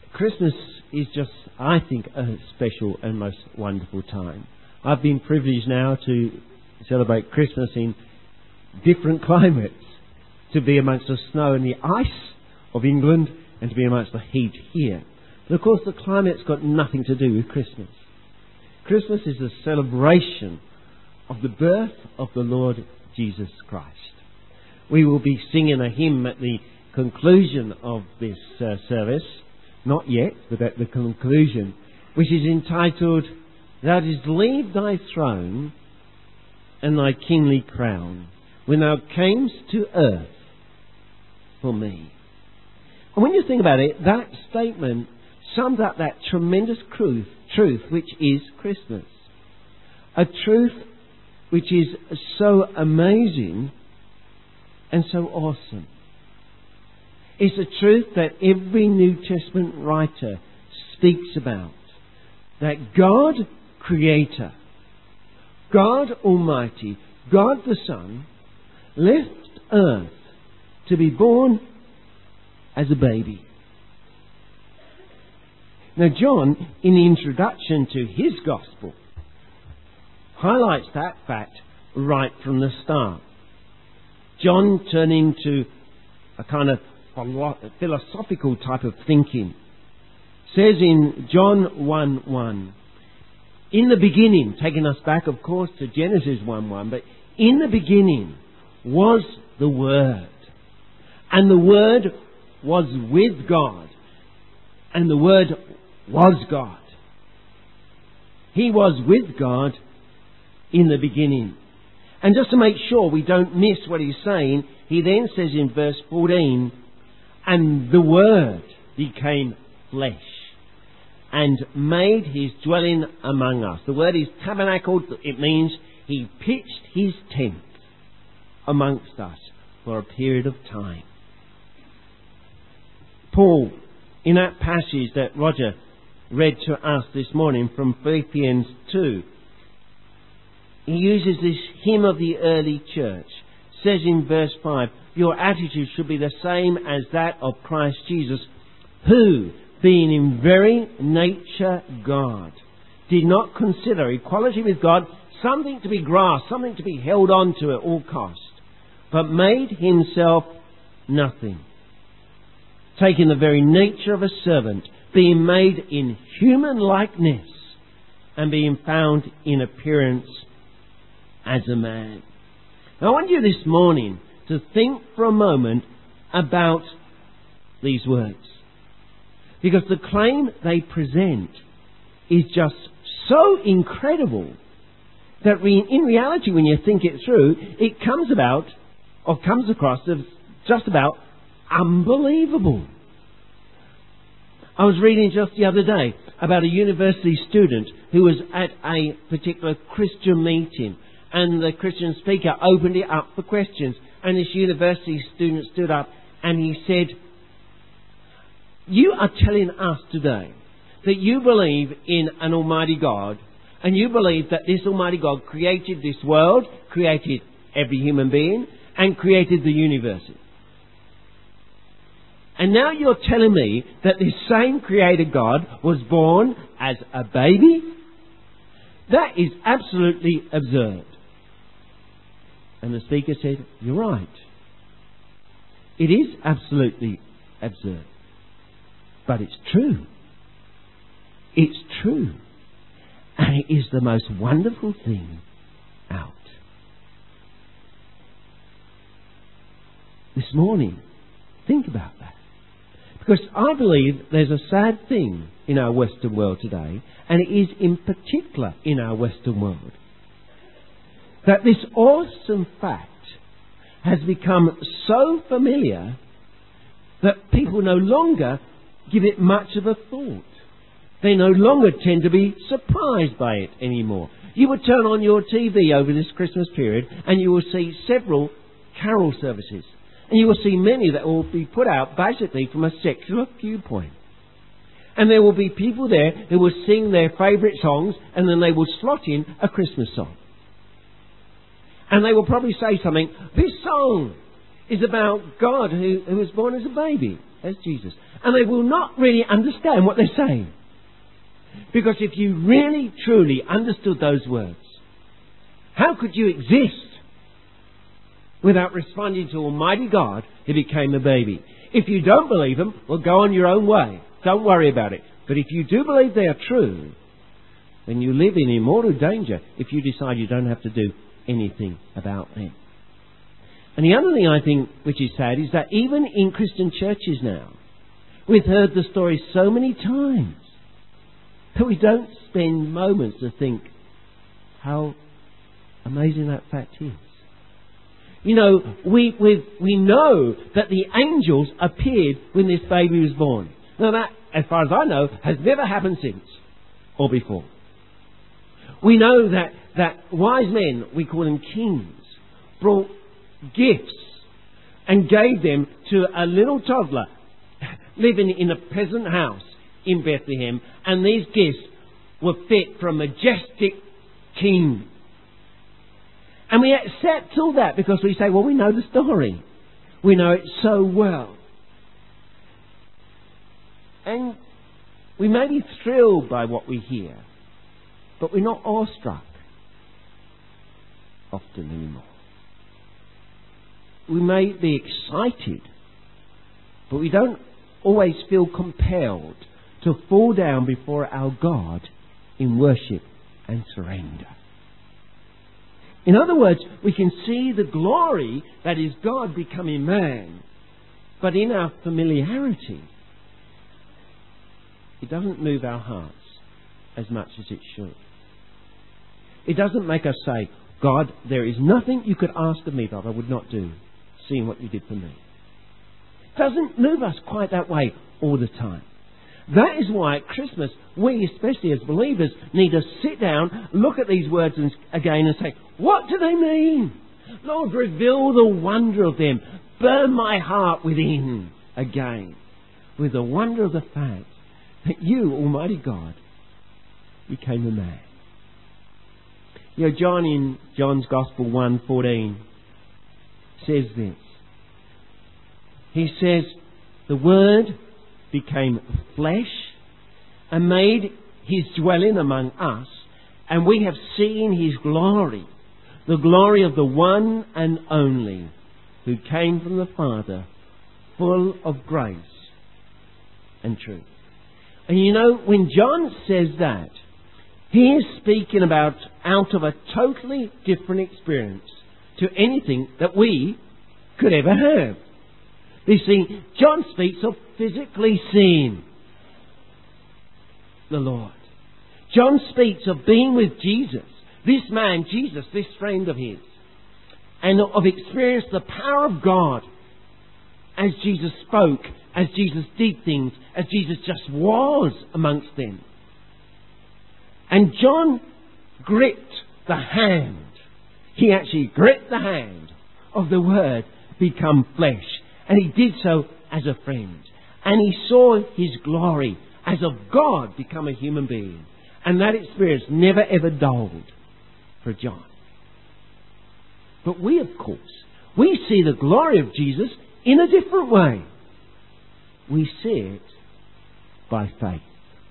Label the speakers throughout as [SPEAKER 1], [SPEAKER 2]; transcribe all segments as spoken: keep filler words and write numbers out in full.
[SPEAKER 1] Christmas is just, I think, a special and most wonderful time. I've been privileged now to celebrate Christmas in different climates, to be amongst the snow and the ice of England and to be amongst the heat here. But of course the climate's got nothing to do with Christmas. Christmas is a celebration of the birth of the Lord Jesus Christ. We will be singing a hymn at the conclusion of this uh, service, not yet, but at the conclusion, which is entitled, "Thou didst leave thy throne and thy kingly crown, when thou camest to earth for me." And when you think about it, that statement sums up that tremendous truth, truth which is Christmas. A truth which is so amazing and so awesome. It's a truth that every New Testament writer speaks about. That God, Creator, God Almighty, God the Son, left earth to be born as a baby. Now John, in the introduction to his Gospel, highlights that fact right from the start. John, turning to a kind of philosophical type of thinking, says in John one one, in the beginning, taking us back of course to Genesis one one, but in the beginning was the Word, and the Word was with God, and the Word was God. He was with God in the beginning. And just to make sure we don't miss what he's saying, he then says in verse fourteen, and the Word became flesh and made his dwelling among us. The word is tabernacled. It means he pitched his tent amongst us for a period of time. Paul, in that passage that Roger read to us this morning from Philippians two, he uses this hymn of the early church. Says in verse five, your attitude should be the same as that of Christ Jesus, who, being in very nature God, did not consider equality with God something to be grasped, something to be held on to at all cost, but made himself nothing, taking the very nature of a servant, being made in human likeness, and being found in appearance as a man. Now, I want you this morning to think for a moment about these words, because the claim they present is just so incredible that we, in reality, when you think it through, it comes about or comes across as just about unbelievable. I was reading just the other day about a university student who was at a particular Christian meeting, and the Christian speaker opened it up for questions, and this university student stood up and he said, you are telling us today that you believe in an Almighty God, and you believe that this Almighty God created this world, created every human being, and created the universe. And now you're telling me that this same Creator God was born as a baby? That is absolutely absurd. And the speaker said, you're right. It is absolutely absurd. But it's true. It's true. And it is the most wonderful thing out. This morning, think about that. Because I believe there's a sad thing in our Western world today, and it is in particular in our Western world, that this awesome fact has become so familiar that people no longer give it much of a thought. They no longer tend to be surprised by it anymore. You would turn on your T V over this Christmas period and you will see several carol services. And you will see many that will be put out basically from a secular viewpoint. And there will be people there who will sing their favourite songs, and then they will slot in a Christmas song. And they will probably say something, this song is about God who, who was born as a baby. as Jesus. And they will not really understand what they're saying. Because if you really, truly understood those words, how could you exist without responding to Almighty God who became a baby? If you don't believe them, well, go on your own way. Don't worry about it. But if you do believe they are true, then you live in immortal danger if you decide you don't have to do anything about them. And the other thing I think which is sad is that even in Christian churches now, we've heard the story so many times that we don't spend moments to think how amazing that fact is. You know, we we we know that the angels appeared when this baby was born. Now that, as far as I know, has never happened since or before. We know that, that wise men, we call them kings, brought gifts and gave them to a little toddler living in a peasant house in Bethlehem, and these gifts were fit for a majestic king. And we accept all that because we say, well, we know the story. We know it so well. And we may be thrilled by what we hear, but we're not awestruck often anymore. We may be excited, but we don't always feel compelled to fall down before our God in worship and surrender. In other words, we can see the glory that is God becoming man, but in our familiarity, it doesn't move our hearts as much as it should. It doesn't make us say, God, there is nothing you could ask of me that I would not do, seeing what you did for me. It doesn't move us quite that way all the time. That is why at Christmas, we, especially as believers, need to sit down, look at these words and, again and say, what do they mean? Lord, reveal the wonder of them. Burn my heart within again with the wonder of the fact that you, Almighty God, became a man. You know, John in John's Gospel one fourteen says this. He says, the Word became flesh and made his dwelling among us, and we have seen his glory, the glory of the one and only who came from the Father, full of grace and truth. And you know, when John says that, he is speaking about out of a totally different experience to anything that we could ever have. You see, John speaks of physically seeing the Lord. John speaks of being with Jesus, this man, Jesus, this friend of his, and of experiencing the power of God as Jesus spoke, as Jesus did things, as Jesus just was amongst them. And John gripped the hand. He actually gripped the hand of the Word become flesh. And he did so as a friend. And he saw his glory as of God become a human being. And that experience never ever dulled for John. But we, of course, we see the glory of Jesus in a different way. We see it by faith.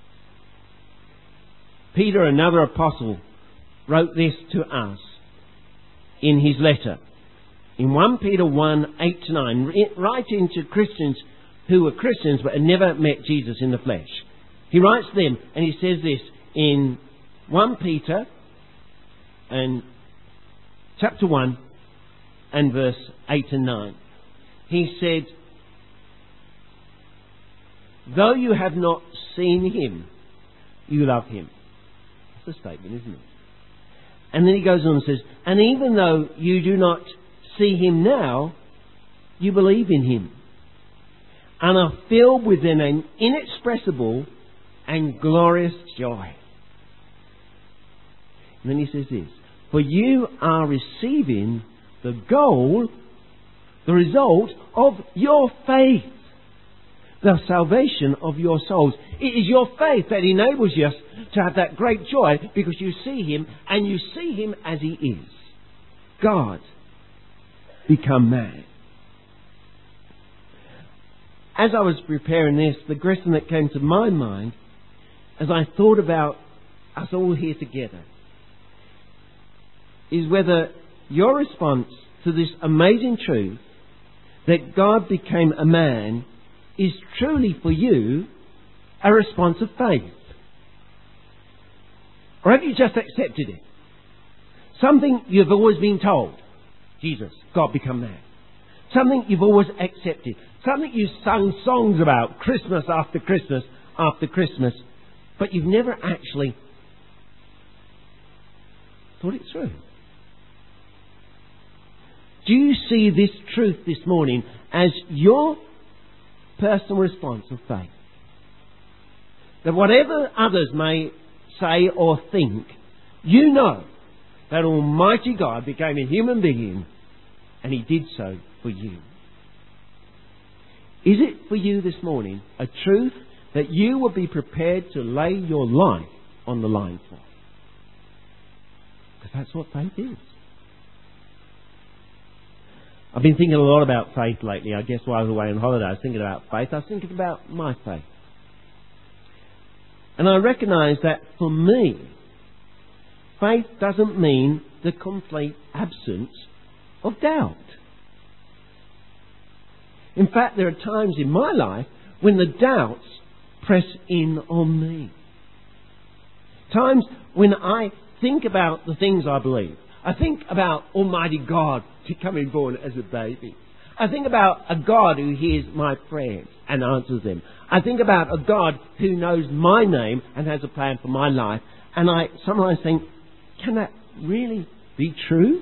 [SPEAKER 1] Peter, another apostle, wrote this to us in his letter. In First Peter one, eight to nine, writing to Christians who were Christians but had never met Jesus in the flesh. He writes to them and he says this in First Peter and chapter one and verse eight and nine. He said, though you have not seen him, you love him. That's a statement, isn't it? And then he goes on and says, and even though you do not see him now, you believe in him and are filled with an inexpressible and glorious joy. And then he says this, for you are receiving the goal, the result of your faith, the salvation of your souls. It is your faith that enables you to have that great joy because you see him and you see him as he is. God become man. as I was preparing this, the question that came to my mind as I thought about us all here together is whether your response to this amazing truth that God became a man is truly for you a response of faith. Or have you just accepted it? Something you've always been told. Jesus, God become man. Something you've always accepted. Something you've sung songs about Christmas after Christmas after Christmas, but you've never actually thought it through. Do you see this truth this morning as your personal response of faith? That whatever others may say or think, you know that Almighty God became a human being and He did so for you. Is it for you this morning a truth that you will be prepared to lay your life on the line for? Because that's what faith is. I've been thinking a lot about faith lately. I guess while I was away on holiday I was thinking about faith. I was thinking about my faith. And I recognise that for me, faith doesn't mean the complete absence of doubt. In fact, there are times in my life when the doubts press in on me. Times when I think about the things I believe. I think about Almighty God becoming born as a baby. I think about a God who hears my prayers and answers them. I think about a God who knows my name and has a plan for my life. And I sometimes think, can that really be true?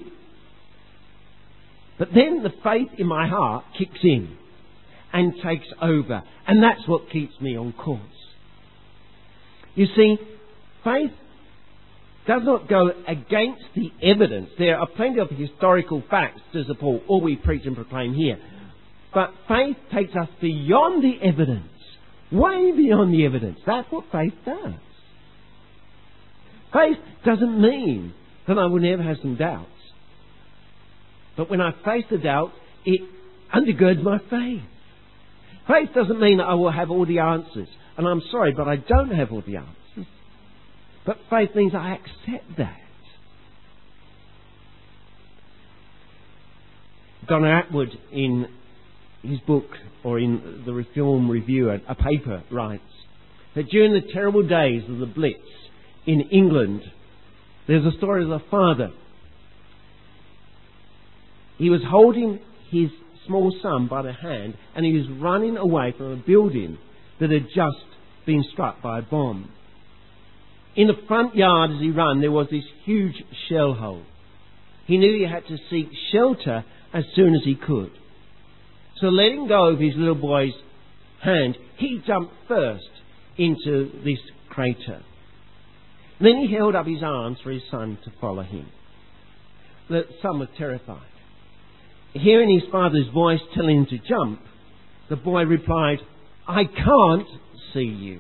[SPEAKER 1] But then the faith in my heart kicks in and takes over. And that's what keeps me on course. You see, faith does not go against the evidence. There are plenty of historical facts to support all we preach and proclaim here. But faith takes us beyond the evidence. Way beyond the evidence. That's what faith does. Faith doesn't mean that I will never have some doubts. But when I face the doubt, it undergirds my faith. Faith doesn't mean that I will have all the answers. And I'm sorry, but I don't have all the answers. But faith means I accept that. Donna Atwood, in his book, or in the Reform Review, a paper, writes that during the terrible days of the Blitz in England, there's a story of a father. He was holding his small son by the hand and he was running away from a building that had just been struck by a bomb. In the front yard as he ran, there was this huge shell hole. He knew he had to seek shelter as soon as he could. So letting go of his little boy's hand, he jumped first into this crater. Then he held up his arms for his son to follow him. The son was terrified. Hearing his father's voice telling him to jump, the boy replied, "I can't see you."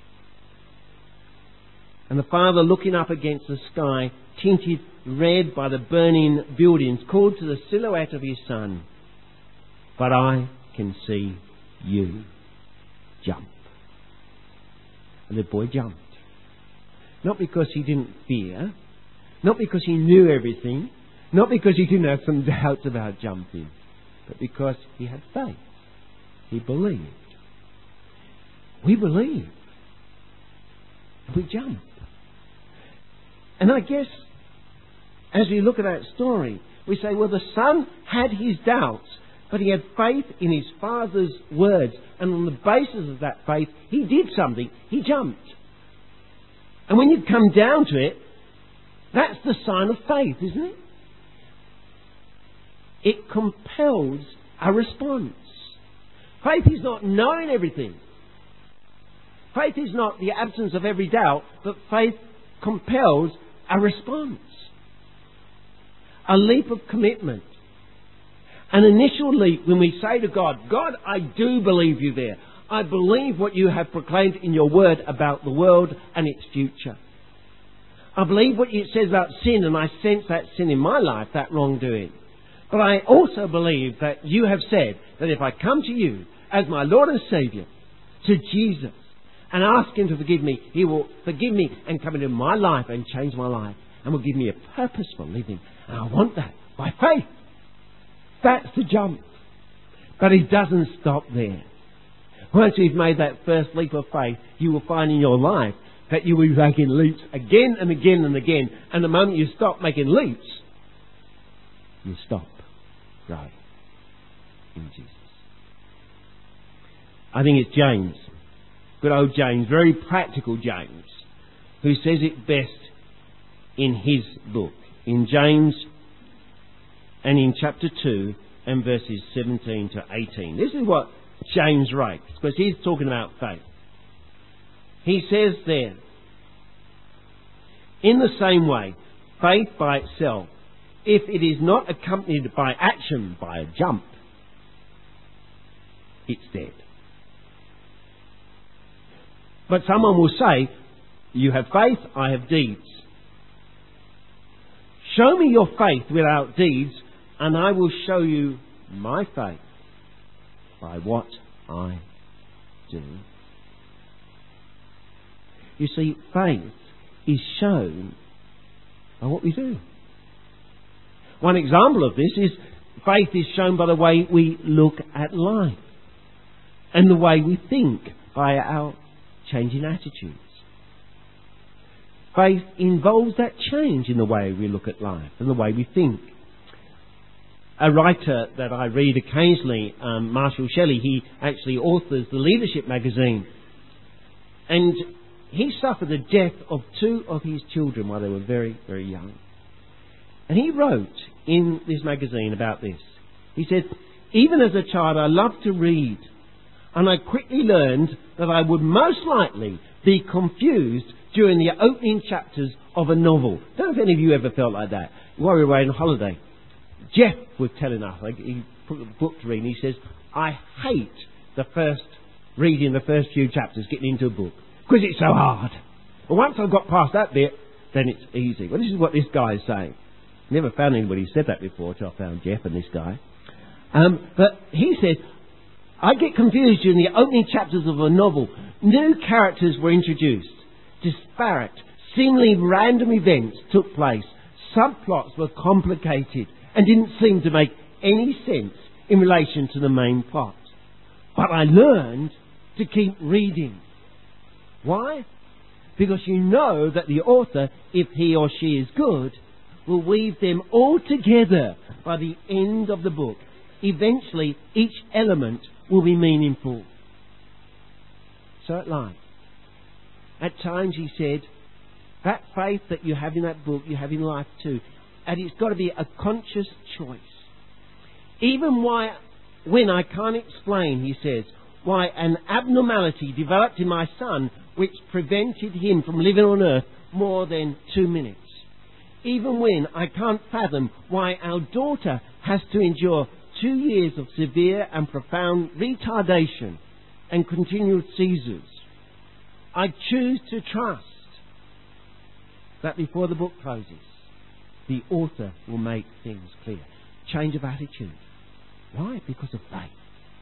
[SPEAKER 1] And the father, looking up against the sky, tinted red by the burning buildings, called to the silhouette of his son, "But I can see you. Jump." And the boy jumped. Not because he didn't fear, not because he knew everything, not because he didn't have some doubts about jumping, but because he had faith. He believed. We believe. We jump. And I guess, as we look at that story, we say, well, the son had his doubts, but he had faith in his father's words. And on the basis of that faith, he did something. He jumped. And when you come down to it, that's the sign of faith, isn't it? It compels a response. Faith is not knowing everything. Faith is not the absence of every doubt, but faith compels a response. A leap of commitment. An initial leap when we say to God, "God, I do believe you there. I believe what you have proclaimed in your word about the world and its future. I believe what it says about sin, and I sense that sin in my life, that wrongdoing. But I also believe that you have said that if I come to you as my Lord and Saviour to Jesus and ask Him to forgive me, He will forgive me and come into my life and change my life and will give me a purposeful living. And I want that by faith. That's the jump. But it doesn't stop there. Once you've made that first leap of faith, you will find in your life that you will be making leaps again and again and again. And the moment you stop making leaps, you stop growing in Jesus. I think it's James, good old James, very practical James, who says it best in his book, in James and in chapter two and verses seventeen to eighteen. This is what James writes, because he's talking about faith. He says there, in the same way, faith by itself, if it is not accompanied by action, by a jump, it's dead. But someone will say, you have faith, I have deeds. Show me your faith without deeds, and I will show you my faith by what I do. You see, faith is shown by what we do. One example of this is faith is shown by the way we look at life and the way we think, by our changing attitudes. Faith involves that change in the way we look at life and the way we think. A writer that I read occasionally, um, Marshall Shelley, he actually authors the Leadership magazine. And he suffered the death of two of his children while they were very, very young. And he wrote in this magazine about this. He said, even as a child I loved to read, and I quickly learned that I would most likely be confused during the opening chapters of a novel. I don't know if any of you ever felt like that. While we were away on holiday, Jeff was telling us, like, he put a book to read, and he says, I hate the first reading the first few chapters, getting into a book, because it's so hard. But once I've got past that bit, then it's easy. Well, this is what this guy is saying. Never found anybody who said that before till I found Jeff and this guy. Um, but he said, I get confused during the opening chapters of a novel. New characters were introduced. Disparate, seemingly random events took place. Subplots were complicated and didn't seem to make any sense in relation to the main plot. But I learned to keep reading. Why? Because you know that the author, if he or she is good, will weave them all together by the end of the book. Eventually, each element will be meaningful. So at life, at times he said, that faith that you have in that book, you have in life too. And it's got to be a conscious choice. Even why, when I can't explain, he says, why an abnormality developed in my son which prevented him from living on earth more than two minutes. Even when I can't fathom why our daughter has to endure two years of severe and profound retardation and continual seizures. I choose to trust that before the book closes, the author will make things clear. Change of attitude. Why? Because of faith.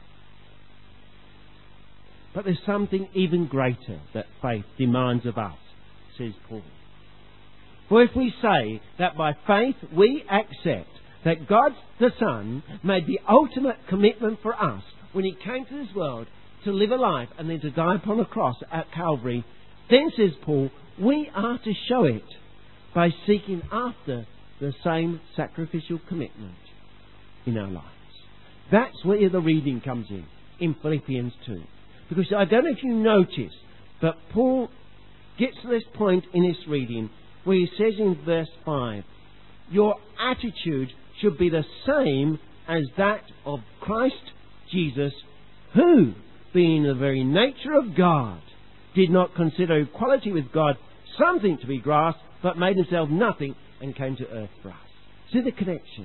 [SPEAKER 1] But there's something even greater that faith demands of us, says Paul. For if we say that by faith we accept that God the Son made the ultimate commitment for us when He came to this world to live a life and then to die upon a cross at Calvary, then, says Paul, we are to show it by seeking after the same sacrificial commitment in our lives. That's where the reading comes in, in Philippians two. Because I don't know if you notice, but Paul gets to this point in this reading where he says in verse five, your attitude should be the same as that of Christ Jesus, who, being the very nature of God, did not consider equality with God something to be grasped, but made himself nothing and came to earth for us. See the connection?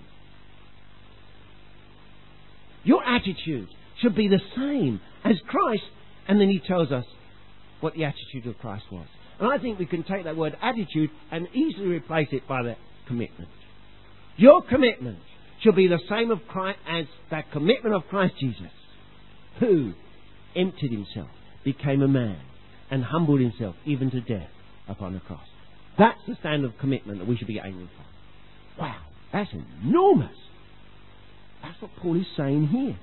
[SPEAKER 1] Your attitude should be the same as Christ, and then he tells us what the attitude of Christ was. And I think we can take that word attitude and easily replace it by the commitment. Your commitment should be the same of Christ as that commitment of Christ Jesus. who emptied himself, became a man, and humbled himself even to death upon a cross. That's the standard of commitment that we should be aiming for. Wow, that's enormous. That's what Paul is saying here.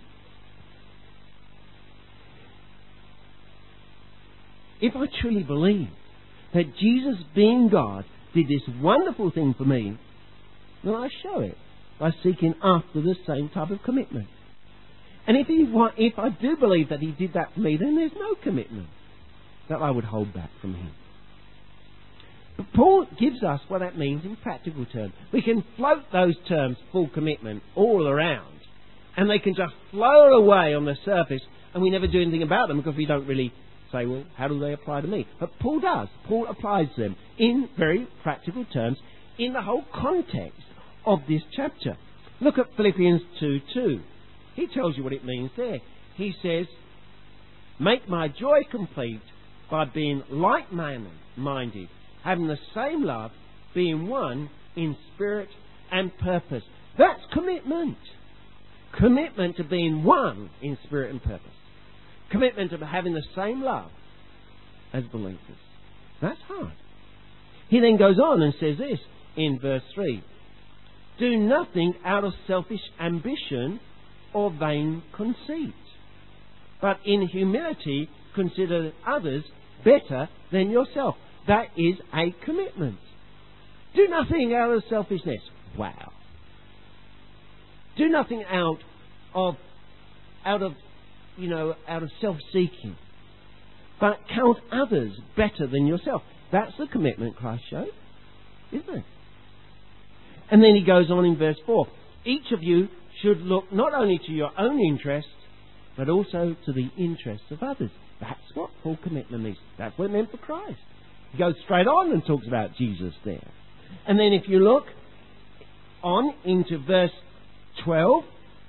[SPEAKER 1] If I truly believe that Jesus, being God, did this wonderful thing for me, then I show it by seeking after the same type of commitment. And if, he, if I do believe that he did that for me, then there's no commitment that I would hold back from him. But Paul gives us what that means in practical terms. We can float those terms, full commitment, all around, and they can just float away on the surface, and we never do anything about them because we don't really say, well, how do they apply to me? But Paul does. Paul applies them in very practical terms in the whole context of this chapter. Look at Philippians two two. He tells you what it means there. He says, make my joy complete by being like-minded, having the same love, being one in spirit and purpose. That's commitment. Commitment to being one in spirit and purpose. Commitment to having the same love as believers. That's hard. He then goes on and says this in verse three. Do nothing out of selfish ambition or vain conceit, but in humility consider others better than yourself. That is a commitment. Do nothing out of selfishness. Wow. Do nothing out of out of you know out of self-seeking, but count others better than yourself. That's the commitment Christ showed, isn't it? And then he goes on in verse four. Each of you should look not only to your own interests, but also to the interests of others. That's what full commitment means. That's what it meant for Christ. He goes straight on and talks about Jesus there. And then if you look on into verse twelve,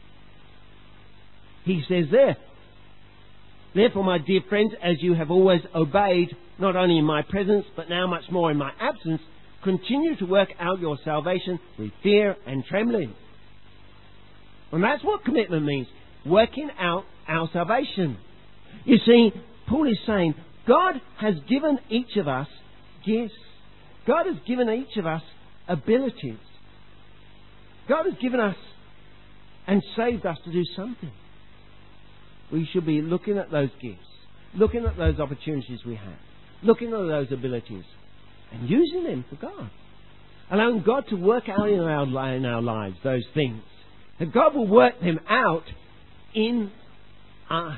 [SPEAKER 1] he says there, therefore, my dear friends, as you have always obeyed, not only in my presence, but now much more in my absence, continue to work out your salvation with fear and trembling. And that's what commitment means, working out our salvation. You see, Paul is saying, God has given each of us gifts. God has given each of us abilities. God has given us and saved us to do something. We should be looking at those gifts, looking at those opportunities we have, looking at those abilities and using them for God. Allowing God to work out in our, in our lives those things. That God will work them out in us.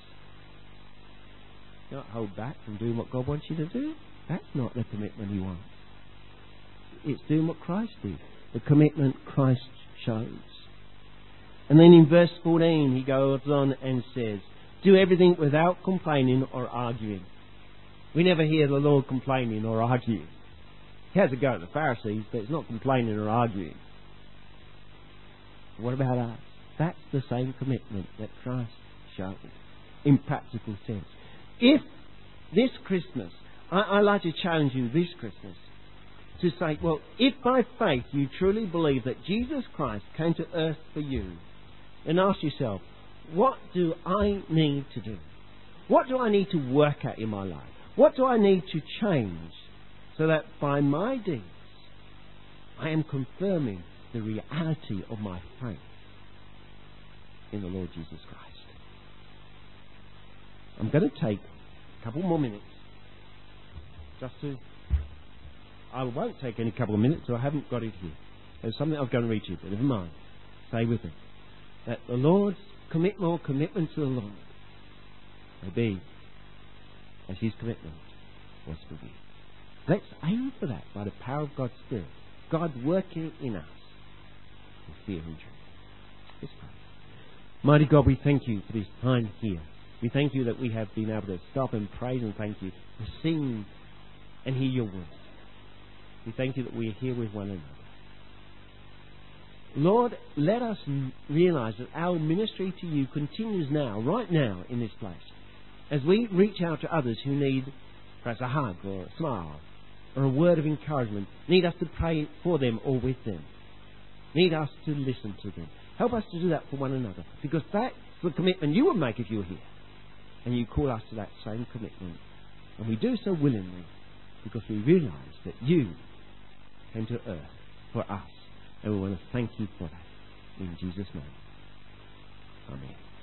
[SPEAKER 1] You not hold back from doing what God wants you to do. That's not the commitment He wants. It's doing what Christ did. The commitment Christ shows. And then in verse fourteen he goes on and says, do everything without complaining or arguing. We never hear the Lord complaining or arguing. He has a go at the Pharisees, but it's not complaining or arguing. What about us? That's the same commitment that Christ showed in practical sense. If this Christmas, I, I like to challenge you this Christmas to say, well, if by faith you truly believe that Jesus Christ came to earth for you, then ask yourself, what do I need to do? What do I need to work at in my life? What do I need to change so that by my deeds I am confirming the reality of my faith in the Lord Jesus Christ? I'm going to take a couple more minutes just to... I won't take any couple of minutes, so I haven't got it here. There's something I'm going to read you, but never mind. Stay with me. That the Lord's commit more commitment to the Lord may be as His commitment was for you. Let's aim for that by the power of God's Spirit. God working in us with fear and trembling. Let's pray. Mighty God, we thank you for this time here. We thank you that we have been able to stop and praise and thank you to sing and hear your word. We thank you that we are here with one another. Lord, let us realize that our ministry to you continues now, right now, in this place. As we reach out to others who need perhaps a hug or a smile or a word of encouragement, need us to pray for them or with them. Need us to listen to them. Help us to do that for one another, because that the commitment you would make if you were here. And you call us to that same commitment. And we do so willingly because we realise that you came to earth for us. And we want to thank you for that. In Jesus' name. Amen.